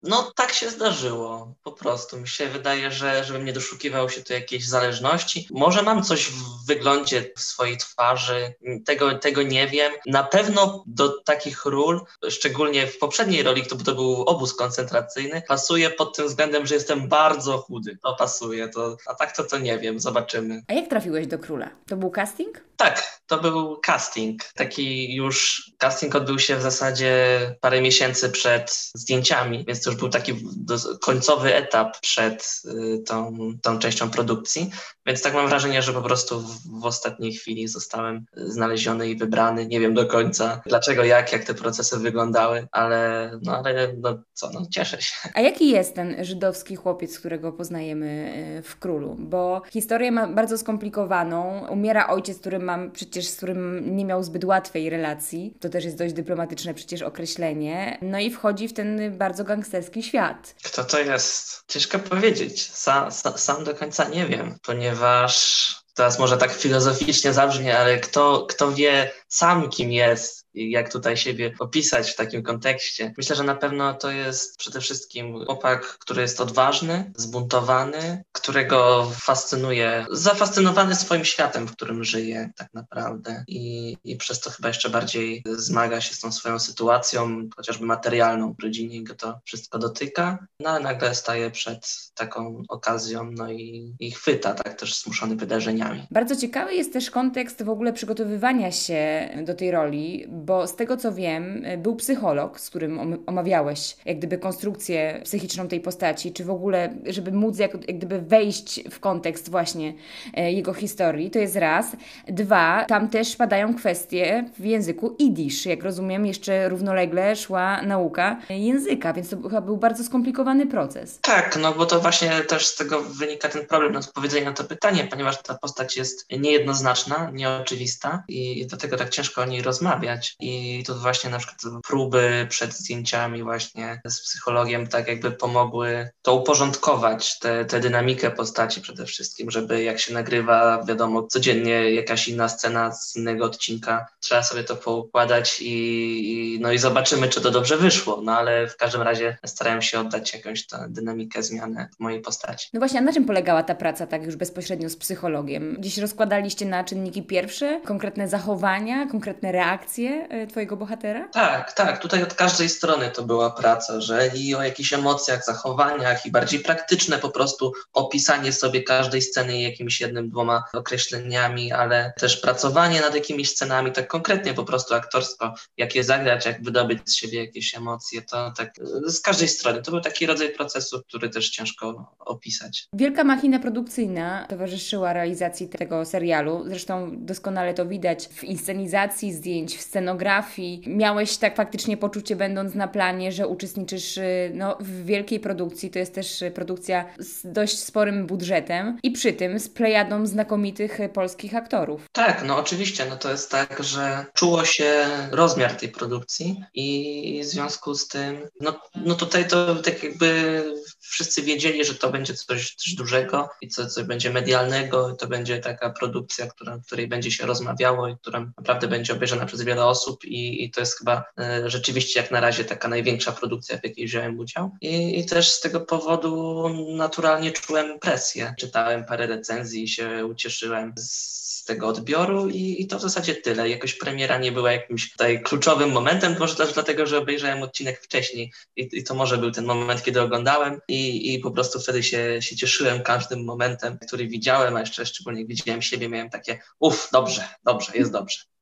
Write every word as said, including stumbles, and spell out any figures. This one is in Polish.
No tak się zdarzyło, po prostu. Mi się wydaje, że żebym nie doszukiwał się tu jakiejś zależności. Może mam coś w wyglądzie w swojej twarzy, tego, tego nie wiem. Na pewno do takich ról, szczególnie w poprzedniej roli, to, to był obóz koncentracyjny, pasuje pod tym względem, że jestem bardzo chudy. To pasuje, to, a tak to to nie wiem, zobaczymy. A jak trafiłeś do Króla? To był casting? Tak, to był casting. Taki już casting odbył się w zasadzie parę miesięcy przed zdjęciami, więc to już był taki do, końcowy etap przed y, tą, tą częścią produkcji. Więc tak mam wrażenie, że po prostu w, w ostatniej chwili zostałem znaleziony i wybrany. Nie wiem do końca dlaczego, jak, jak te procesy wyglądały, ale no ale no co, no cieszę się. A jaki jest ten żydowski chłopiec, którego poznajemy e, w Królu? Bo historię ma bardzo skomplikowaną. Umiera ojciec, który mam przecież, z którym nie miał zbyt łatwej relacji. To też jest dość dyplomatyczne przecież określenie. No i wchodzi w ten bardzo gangsterski świat. Kto to jest? Ciężko powiedzieć. Sa, sa, sam do końca nie wiem, ponieważ teraz może tak filozoficznie zabrzmi, ale kto, kto wie sam kim jest i jak tutaj siebie opisać w takim kontekście. Myślę, że na pewno to jest przede wszystkim chłopak, który jest odważny, zbuntowany, którego fascynuje, zafascynowany swoim światem, w którym żyje tak naprawdę i, i przez to chyba jeszcze bardziej zmaga się z tą swoją sytuacją, chociażby materialną w rodzinie, go to wszystko dotyka, no ale nagle staje przed taką okazją, no i, i chwyta, tak też zmuszony wydarzeniami. Bardzo ciekawy jest też kontekst w ogóle przygotowywania się do tej roli, bo z tego co wiem, był psycholog, z którym omawiałeś jak gdyby konstrukcję psychiczną tej postaci, czy w ogóle, żeby móc jak, jak gdyby wejść w kontekst właśnie jego historii, to jest raz. Dwa, tam też padają kwestie w języku jidysz. Jak rozumiem, jeszcze równolegle szła nauka języka, więc to chyba był bardzo skomplikowany proces. Tak, no bo to właśnie też z tego wynika ten problem odpowiedzenia na to pytanie, ponieważ ta postać jest niejednoznaczna, nieoczywista i dlatego tak ciężko o niej rozmawiać. I tu właśnie na przykład próby przed zdjęciami właśnie z psychologiem tak jakby pomogły to uporządkować, tę te, dynamikę postaci przede wszystkim, żeby jak się nagrywa, wiadomo, codziennie jakaś inna scena z innego odcinka, trzeba sobie to poukładać i, i no i zobaczymy, czy to dobrze wyszło, no ale w każdym razie starałem się oddać jakąś tę dynamikę, zmianę w mojej postaci. No właśnie, a na czym polegała ta praca tak już bezpośrednio z psychologiem? Gdzieś rozkładaliście na czynniki pierwsze, konkretne zachowania, konkretne reakcje y, twojego bohatera? Tak, tak. Tutaj od każdej strony to była praca, że i o jakichś emocjach, zachowaniach i bardziej praktyczne po prostu opisanie sobie każdej sceny jakimiś jednym, dwoma określeniami, ale też pracowanie nad jakimiś scenami, tak konkretnie po prostu aktorstwo, jak je zagrać, jak wydobyć z siebie jakieś emocje, to tak z każdej strony. To był taki rodzaj procesu, który też ciężko opisać. Wielka machina produkcyjna towarzyszyła realizacji tego serialu. Zresztą doskonale to widać w inscenizacji zdjęć, w scenografii. Miałeś tak faktycznie poczucie, będąc na planie, że uczestniczysz no, w wielkiej produkcji. To jest też produkcja z dość sporym budżetem i przy tym z plejadą znakomitych polskich aktorów. Tak, no oczywiście, no to jest tak, że czuło się rozmiar tej produkcji i w związku z tym, no, no tutaj to tak jakby wszyscy wiedzieli, że to będzie coś, coś dużego i co, coś będzie medialnego i to będzie taka produkcja, która, której będzie się rozmawiało i która naprawdę będzie obejrzana przez wiele osób i, i to jest chyba e, rzeczywiście jak na razie taka największa produkcja, w jakiej wziąłem udział. I, I też z tego powodu naturalnie czułem presję. Czytałem parę recenzji i się ucieszyłem z tego odbioru i, i to w zasadzie tyle. Jakoś premiera nie była jakimś tutaj kluczowym momentem, może też dlatego, że obejrzałem odcinek wcześniej i, i to może był ten moment, kiedy oglądałem i, i po prostu wtedy się, się cieszyłem każdym momentem, który widziałem, a jeszcze szczególnie jak widziałem siebie, miałem takie uff, dobrze, dobrze, jest dobrze.